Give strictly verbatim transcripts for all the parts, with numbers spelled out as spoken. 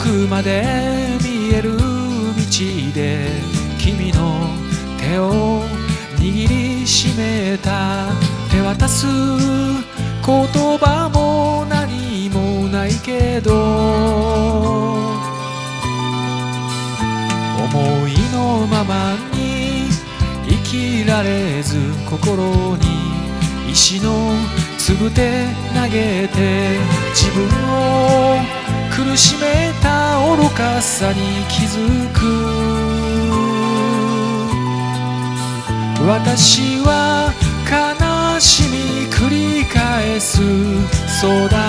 くまで見える道で君の手を握りしめた。手渡す言葉も何もないけど、思いのままに生きられず、心に石のつぶて投げて、自分を苦しめた愚かさに気づく。私は悲しみ繰り返す。そうだ、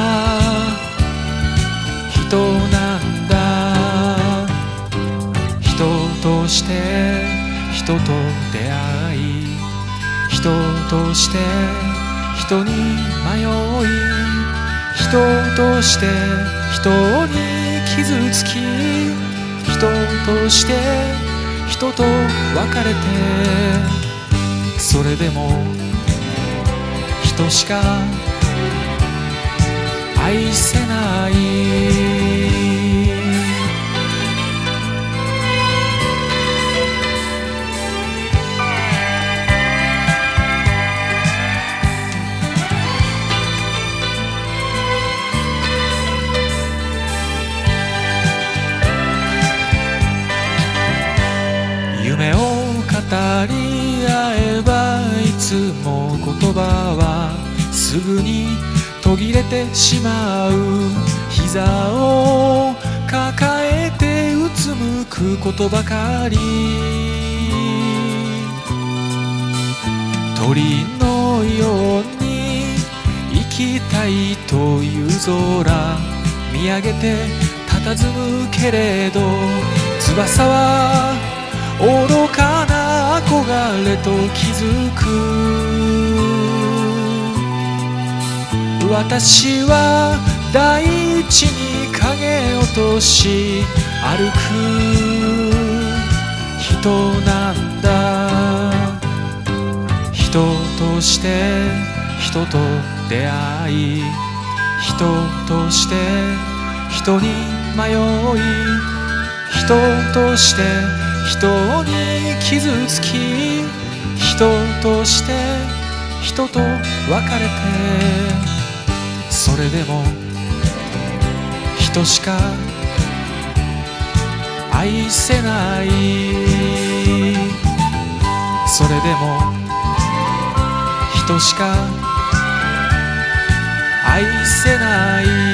人なんだ。人として人と出会い、人として人に迷い、人として人に傷つき、人として人と別れて、それでも人しか愛せない。夢を語り合えばいつも言葉はすぐに途切れてしまう。膝を抱えてうつむくことばかり。鳥のように生きたいという空見上げて佇むけれど、翼は愚かな憧れと気づく。私は大地に影落とし歩く人なんだ。人として人と出会い、人として人に迷い、人として人に傷つき、人として人と別れて、それでも人しか愛せない。それでも人しか愛せない。